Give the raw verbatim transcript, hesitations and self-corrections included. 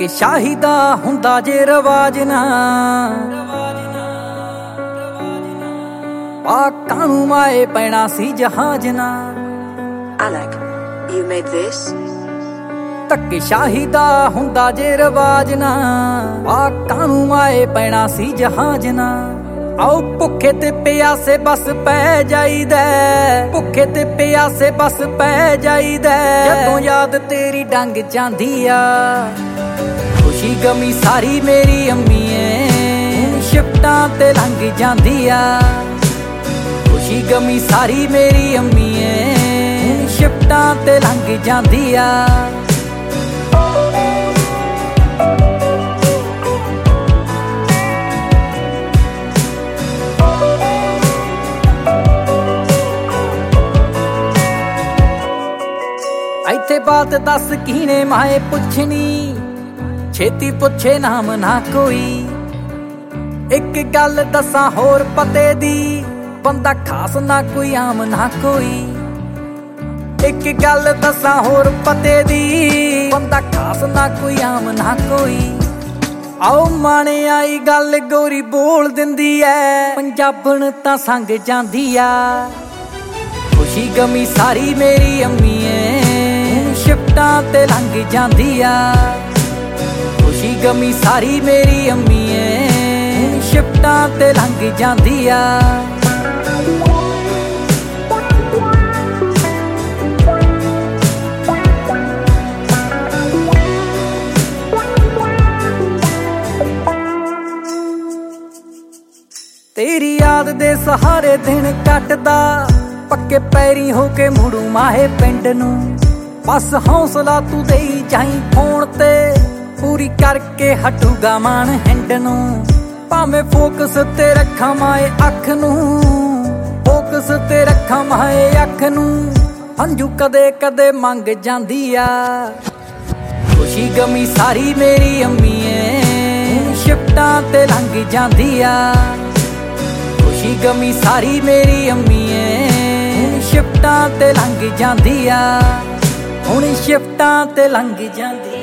ਧੱਕੇ ਸ਼ਾਹੀ ਦਾ ਹੁੰਦਾ ਜੇ ਰਵਾਜ ਨਾ ਪਾਕਾਂ ਨੂੰ ਮਾਏ ਪੈਣਾ ਸੀ ਜਹਾਜ਼ ਨਾ। Alec, you made this? ਧੱਕੇ ਸ਼ਾਹੀ ਦਾ ਹੁੰਦਾ ਜੇ ਰਵਾਜ ਨਾ ਪਾਕਾਂ ਨੂੰ ਮਾਏ ਪੈਣਾ ਸੀ ਜਹਾਜ਼ ਨਾ। ਆਓ ਭੁੱਖੇ ਤੇ ਪਿਆਸੇ ਬਸ ਪੈ ਜਾਈਦਾ, ਭੁੱਖੇ ਤੇ ਪਿਆਸੇ ਬਸ ਪੈ ਜਾਈਦਾ ਜਦੋਂ ਯਾਦ ਤੇਰੀ ਡੰਗ ਜਾਂਦੀ ਆ। ਖੁਸ਼ੀ ਗਮੀ ਸਾਰੀ ਮੇਰੀ ਅੰਮੀ ਏ ਸ਼ਿਫਟਾਂ ਤੇ ਲੰਘ ਜਾਂਦੀ ਆ। ਖੁਸ਼ੀ ਗਮੀ ਸਾਰੀ ਮੇਰੀ ਅੰਮੀ ਏ ਸ਼ਿਫਟਾਂ ਤੇ ਲੰਘ ਜਾਂਦੀ ਆ। ਇੱਥੇ ਬਾਤ ਦੱਸ ਕੀਨੇ ਮਾਏ ਪੁੱਛਣੀ, ਛੇਤੀ ਪੁੱਛੇ ਨਾਮ ਨਾ ਕੋਈ। ਇੱਕ ਗੱਲ ਦੱਸਾਂ ਹੋਰ ਪਤੇ ਦੀ, ਬੰਦਾ ਖਾਸ ਨਾ ਕੋਈ ਆਮ ਨਾ ਕੋਈ। ਇੱਕ ਗੱਲ ਦੱਸਾਂ ਹੋਰ ਪਤੇ ਦੀ, ਬੰਦਾ ਖਾਸ ਨਾ ਕੋਈ ਆਮ ਨਾ ਕੋਈ। ਆਓ ਮਾਣੇ ਆਈ ਗੱਲ ਗੋਰੀ ਬੋਲ ਦਿੰਦੀ ਐ, ਪੰਜਾਬਣ ਤਾਂ ਸੰਗ ਜਾਂਦੀ ਆ। ਖੁਸ਼ੀ ਗਮੀ ਸਾਰੀ ਮੇਰੀ ਅੰਮੀ ਏ ਸ਼ਿਫਟਾਂ ਤੇ ਲੰਘ ਜਾਂਦੀ ਆ। ਖੁਸ਼ੀ ਗਮੀ ਸਾਰੀ ਮੇਰੀ ਅੰਮੀ ਏ ਸ਼ਿਫਟਾਂ ਤੇ ਲੰਘ ਜਾਂਦੀ ਆ। ਤੇਰੀ ਯਾਦ ਦੇ ਸਹਾਰੇ ਦਿਨ ਕੱਟਦਾ, ਪੱਕੇ ਪੈਰੀ ਹੋ ਕੇ ਮੁੜੂ ਮਾਹੇ ਪਿੰਡ ਨੂੰ। ਬਸ ਹੌਸਲਾ ਤੂੰ ਦੇਈ ਜਾਈਂ ਫੋਨ ਤੇ, ਪੂਰੀ ਕਰਕੇ ਹਟੂਗਾ ਮਾਨ ਹਿੰਡ ਨੂੰ। ਭਾਵੇਂ ਫੋਕਸ ਤੇ ਰੱਖਾਂ ਮਾਏ ਅੱਖ ਨੂੰ, ਫੋਕਸ ਤੇ ਰੱਖਾਂ ਮਾਏ ਅੱਖ ਨੂੰ। ਹੰਝੂ ਕਦੇ ਕਦੇ ਮੰਗ ਜਾਂਦੀ ਆ। ਖੁਸ਼ੀ ਗਮੀ ਸਾਰੀ ਮੇਰੀ ਅੰਮੀ ਏ ਸ਼ਿਫਟਾਂ ਤੇ ਲੰਘ ਜਾਂਦੀ ਆ। ਖੁਸ਼ੀ ਗਮੀ ਸਾਰੀ ਮੇਰੀ ਅੰਮੀ ਏ ਸ਼ਿਫਟਾਂ ਤੇ ਲੰਘ ਜਾਂਦੀ ਆ। ਹੁਣ ਸ਼ਿਫਟਾਂ ਤੇ ਲੰਘ ਜਾਂਦੀ।